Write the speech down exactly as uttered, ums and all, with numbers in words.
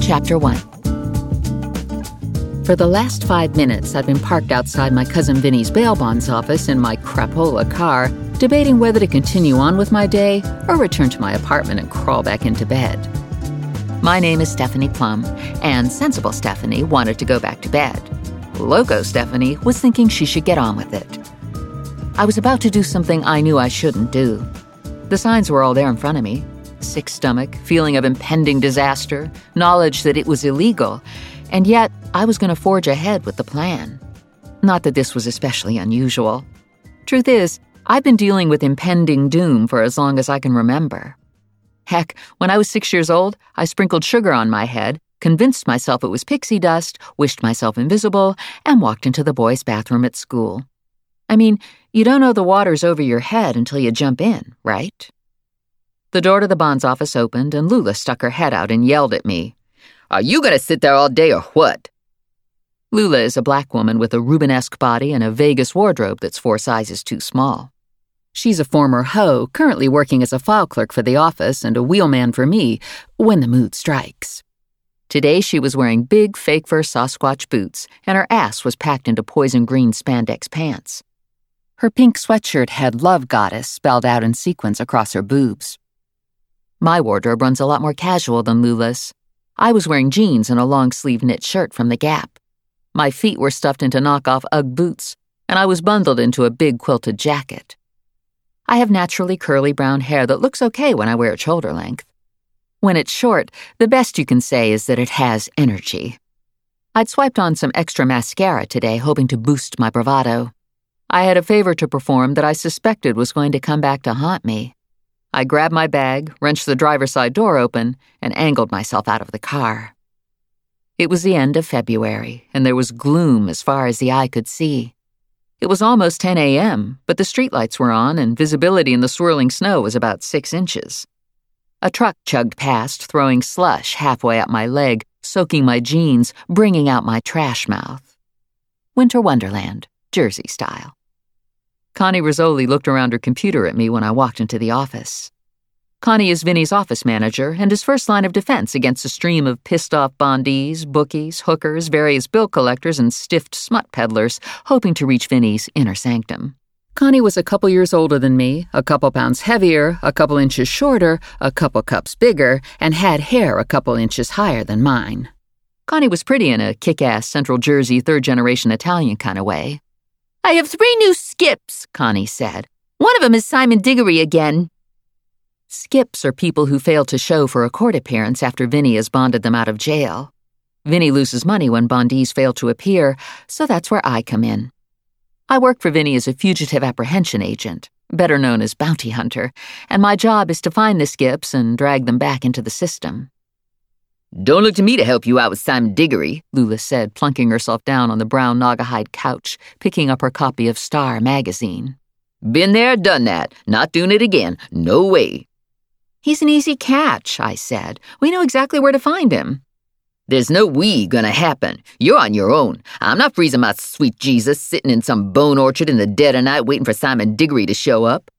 Chapter one. For the last five minutes, I'd been parked outside my cousin Vinny's bail bonds office in my crapola car, debating whether to continue on with my day or return to my apartment and crawl back into bed. My name is Stephanie Plum, and sensible Stephanie wanted to go back to bed. Loco Stephanie was thinking she should get on with it. I was about to do something I knew I shouldn't do. The signs were all there in front of me. Sick stomach, feeling of impending disaster, knowledge that it was illegal, and yet I was going to forge ahead with the plan. Not that this was especially unusual. Truth is, I've been dealing with impending doom for as long as I can remember. Heck, when I was six years old, I sprinkled sugar on my head, convinced myself it was pixie dust, wished myself invisible, and walked into the boys' bathroom at school. I mean, you don't know the water's over your head until you jump in, right? The door to the bonds office opened, and Lula stuck her head out and yelled at me. "Are you going to sit there all day or what?" Lula is a black woman with a Rubenesque body and a Vegas wardrobe that's four sizes too small. She's a former hoe, currently working as a file clerk for the office and a wheelman for me when the mood strikes. Today she was wearing big fake fur Sasquatch boots, and her ass was packed into poison green spandex pants. Her pink sweatshirt had Love Goddess spelled out in sequins across her boobs. My wardrobe runs a lot more casual than Lula's. I was wearing jeans and a long-sleeved knit shirt from the Gap. My feet were stuffed into knockoff Ugg boots, and I was bundled into a big quilted jacket. I have naturally curly brown hair that looks okay when I wear it shoulder length. When it's short, the best you can say is that it has energy. I'd swiped on some extra mascara today, hoping to boost my bravado. I had a favor to perform that I suspected was going to come back to haunt me. I grabbed my bag, wrenched the driver's side door open, and angled myself out of the car. It was the end of February, and there was gloom as far as the eye could see. It was almost ten a.m., but the streetlights were on, and visibility in the swirling snow was about six inches. A truck chugged past, throwing slush halfway up my leg, soaking my jeans, bringing out my trash mouth. Winter Wonderland, Jersey style. Connie Rizzoli looked around her computer at me when I walked into the office. Connie is Vinny's office manager and his first line of defense against a stream of pissed-off bondees, bookies, hookers, various bill collectors, and stiffed smut peddlers hoping to reach Vinny's inner sanctum. Connie was a couple years older than me, a couple pounds heavier, a couple inches shorter, a couple cups bigger, and had hair a couple inches higher than mine. Connie was pretty in a kick-ass Central Jersey third-generation Italian kind of way. "I have three new skips," Connie said. "One of them is Simon Diggory again." Skips are people who fail to show for a court appearance after Vinny has bonded them out of jail. Vinny loses money when bondees fail to appear, so that's where I come in. I work for Vinny as a fugitive apprehension agent, better known as bounty hunter, and my job is to find the skips and drag them back into the system. "Don't look to me to help you out with Simon Diggory," Lula said, plunking herself down on the brown Naugahyde couch, picking up her copy of Star magazine. "Been there, done that. Not doing it again. No way." "He's an easy catch," I said. "We know exactly where to find him." "There's no we gonna happen. You're on your own. I'm not freezing my sweet Jesus sitting in some bone orchard in the dead of night waiting for Simon Diggory to show up."